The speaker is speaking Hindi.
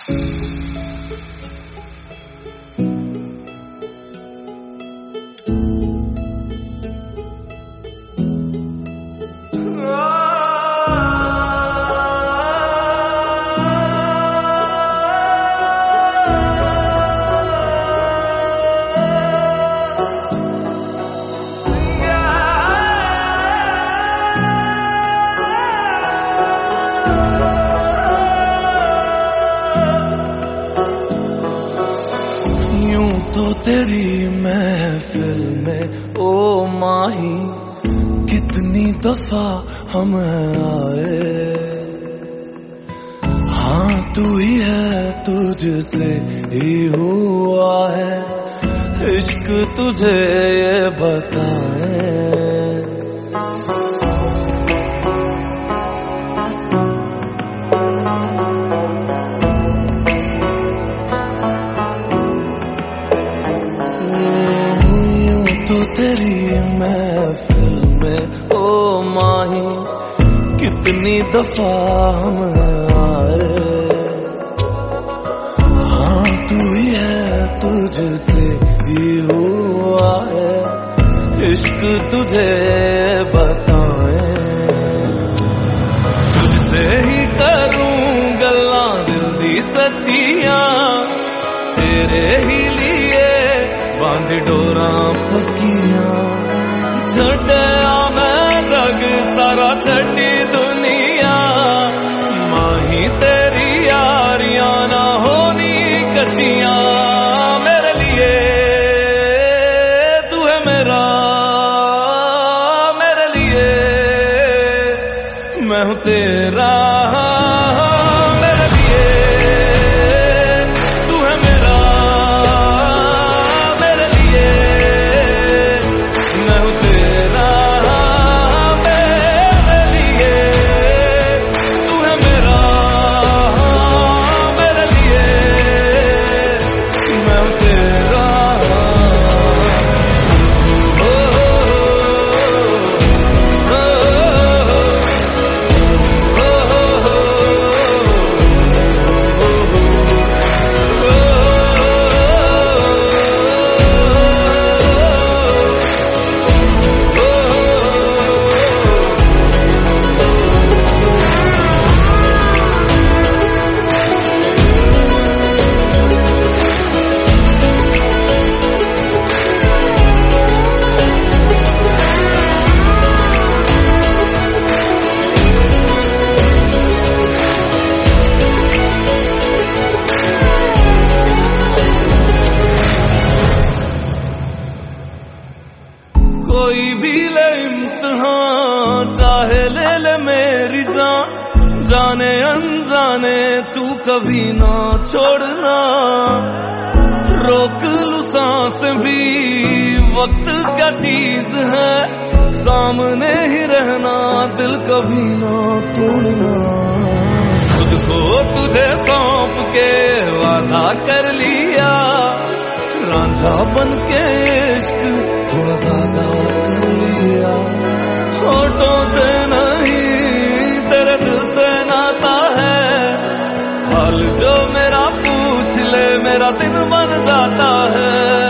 तो तेरी महफिल में ओ माही कितनी दफा हम आए। हाँ तू ही है, तुझसे ही हुआ है इश्क, तुझे ये बताए। तो तेरी महफिल में ओ माही कितनी दफा हम आए। हाँ तू ही है, तुझसे ही हुआ है इश्क, तुझे बताए। तुझसे ही करूं गल्लां दिल दी सच्चियां, तेरे ही लिए बांध डोरा पक्कियां। छड्डिया मैं जग सारा छड्डी दुनिया, माही तेरी यारियां ना होनी कच्चियां। मेरे लिए तू है मेरा, मेरे लिए मैं हूं तेरा। कोई भी ले इम्तिहान, चाहे ले ले मेरी जान, जाने अनजाने तू कभी ना छोड़ना। रोक लूं सांस भी, वक्त क्या चीज है, सामने ही रहना, दिल कभी ना तोड़ना। खुद को तुझे सौंप के वादा कर लिया, रांझा बन के इश्क थोड़ा ज्यादा कर लिया। होठों से नहीं तेरे दिल से नाता है, हाल जो मेरा पूछ ले मेरा दिन बन जाता है।